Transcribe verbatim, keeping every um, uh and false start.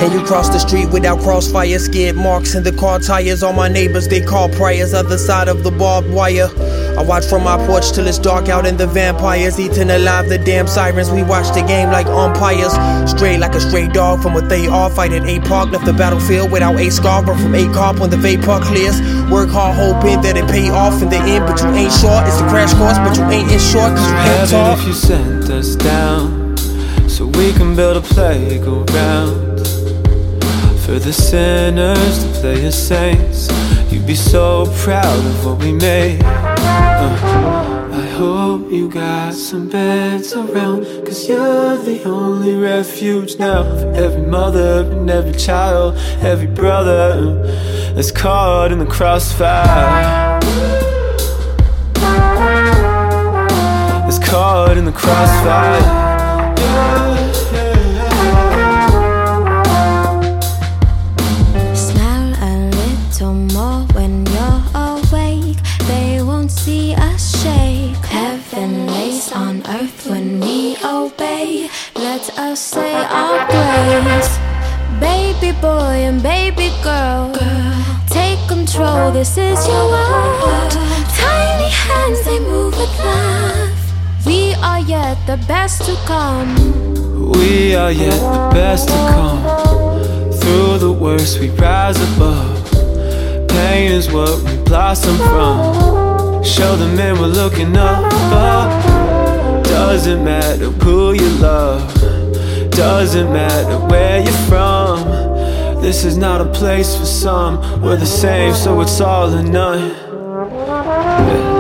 Can you cross the street without crossfire? Skid marks in the car tires. All my neighbors, they call priors. Other side of the barbed wire. I watch from my porch till it's dark out and the vampires eating alive the damn sirens. We watch the game like umpires. Straight like a stray dog from what they are. Fight at A Park, left the battlefield without a scar. Run from A Carp when the vapor clears. Work hard hoping that it pay off in the end, but you ain't sure. It's the crash course, but you ain't insured cause you can't talk. If you sent us down so we can build a playground for the sinners to play as saints. You'd be so proud of what we made. uh, I hope you got some beds around, cause you're the only refuge now for every mother and every child, every brother that's caught in the crossfire, that's caught in the crossfire. Smile a little more when you're awake. They won't see us shake. Heaven lays on earth when we obey. Let us say our grace. Baby boy and baby girl, take control, this is your world. Tiny hands, they move with love. We are yet the best to come. We are yet the best to come. Through the worst we rise above. Pain is what we blossom from. Show the men we're looking up, up. Doesn't matter who you love, doesn't matter where you're from. This is not a place for some. We're the same, so it's all or none. Yeah.